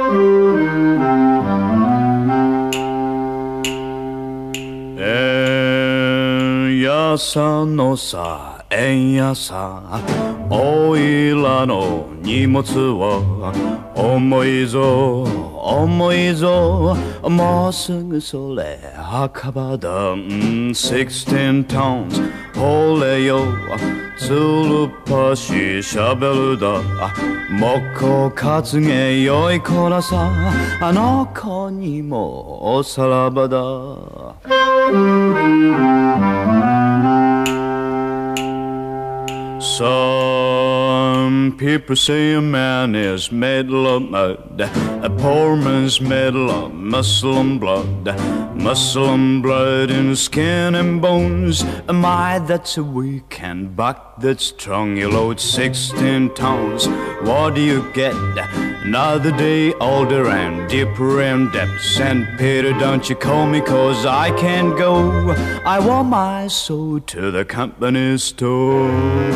円安のさ円安おいらの荷物は重いぞ重いぞもうすぐそれ墓場だ16 tons ほれよつるっぱししゃべるだ木工担げよいこらさあの子にもおさらばだSome people say a man is made of mud, a poor man's made of muscle and blood, and skin and bones. My, that's a weak and buck that's strong. You load 16 tons. What do you get? Another day older and deeper in depths. And Peter, don't you call me 'cause I can't go. I want my soul to the company store.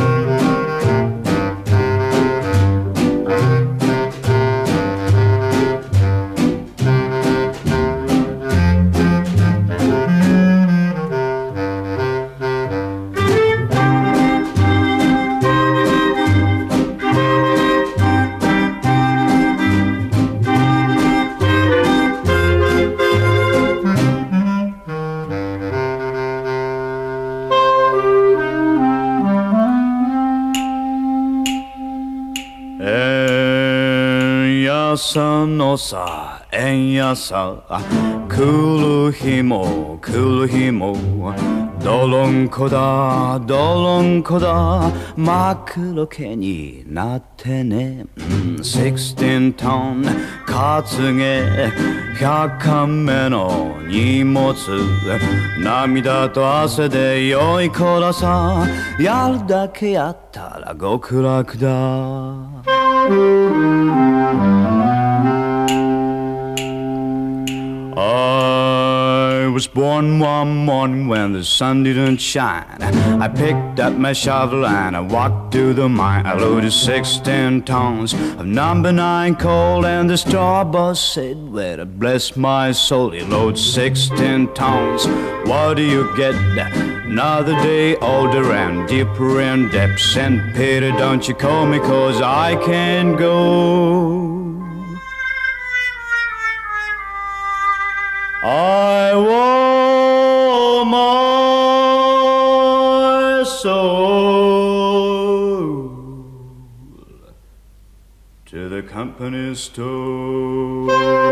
Asa no sa, en yasa, kuru himo, dolonko da, makuro ke ni natte ne, 16 ton, katsuge, 100貫目の荷物涙と汗で良い子ださやるだけやったら極楽だI was born one morning when the sun didn't shine. I picked up my shovel and I walked to the mine. I loaded 16 tons of number 9 coal and the straw boss said, well, bless my soul, he loads 16 tons. What do you get? Another day older and deeper in depths. And Peter, don't you call me 'cause I can't go. I want my soul to the company store.